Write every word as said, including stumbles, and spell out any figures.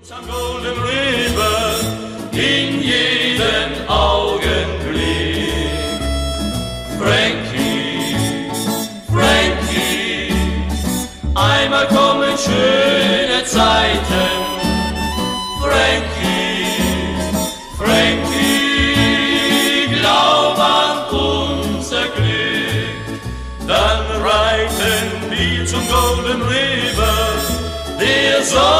Am Golden River in jedem Augenblick. Frankie, Frankie, einmal kommen schöne Zeiten. Frankie, Frankie, glaub an unser Glück. Dann reiten wir zum Golden River, der Sonne